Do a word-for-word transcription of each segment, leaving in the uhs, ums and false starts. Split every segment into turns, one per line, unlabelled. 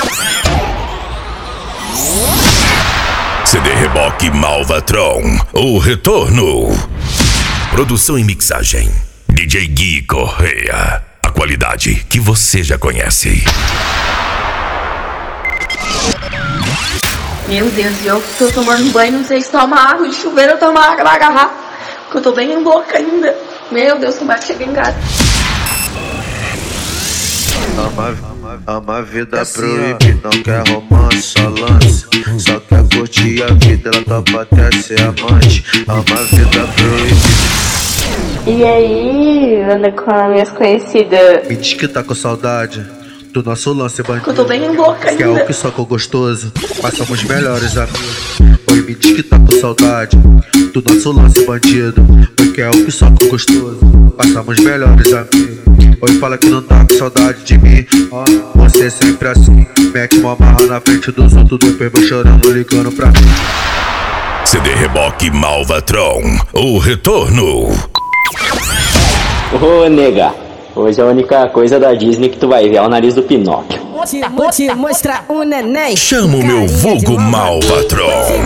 C D Reboque Malvatron, o retorno. Produção e mixagem, D J Gui Correia. A qualidade que você já conhece.
Meu Deus, eu tô tomando banho, não sei se toma água de chuveiro ou toma água na garrafa, porque eu tô bem louca ainda. Meu Deus, como é que chega em casa?
Ama, ama a vida proibida, não quer romance, só lance. Só quer curtir a vida, ela topa até ser amante. Ama a vida proibida.
E aí, anda com as minhas conhecidas?
Me diz que tá com saudade do nosso lance bandido.
Eu tô bem louca ainda.
Quer o que só com gostoso, mas somos melhores amigos. Oi, me diz que tá com saudade do nosso lance bandido. Oi, quer o que só com gostoso, passamos melhores amigos. Oi, fala que não tá com saudade de mim. Ó, você sempre assim, mete uma marra na frente dos outros, depois vai chorando, ligando pra mim.
C D Reboque Malvatron, o retorno.
Ô, nega, hoje a única coisa da Disney que tu vai ver é o nariz do Pinóquio.
Te, vou te mostrar um neném.
Chama o meu vulgo Malvatron.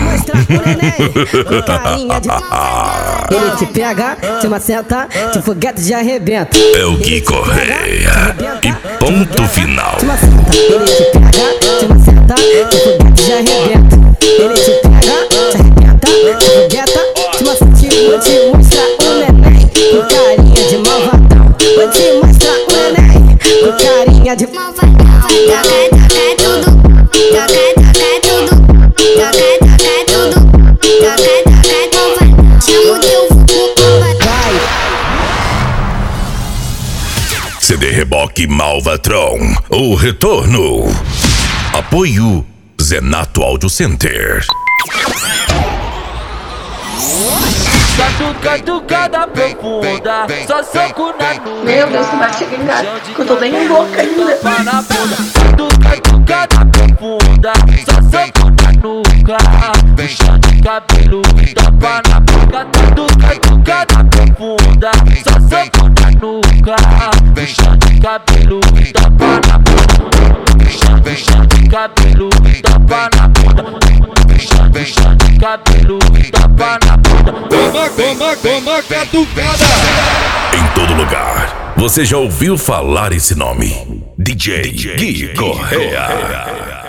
Ele te pega, te maceta, te foguete de arrebenta.
É o Gui Correia. E ponto final.
Ele te pega, te maceta, te foguete de arrebenta. Ele te pega, te arrebenta, te fogueta, te maceta. Vou te mostrar um neném com carinha de malvadão. Vou te mostrar um neném com carinha de malvadão.
Toca, toca tudo, toca, toca tudo, toca, toca tudo, toca, toca tudo. Chama o teu vulgo,
vai.
C D Reboque Malvatron, o retorno. Apoio Zenato Audio Center.
Catucada profunda, só soco na nuca.
Meu Deus, como é que chega em casa? Porque eu tô bem louca ainda.
Catucada profunda, só soco na nuca. Puxa de cabelo, tapa na boca. Catucada profunda, só soco na nuca. Puxa de cabelo, tapa na boca. Puxa de cabelo, tapa na boca. Puxa de cabelo, tapa na boca.
Toma, toma, toma, catucada!
Em todo lugar, você já ouviu falar esse nome? D J, D J Gui Correia.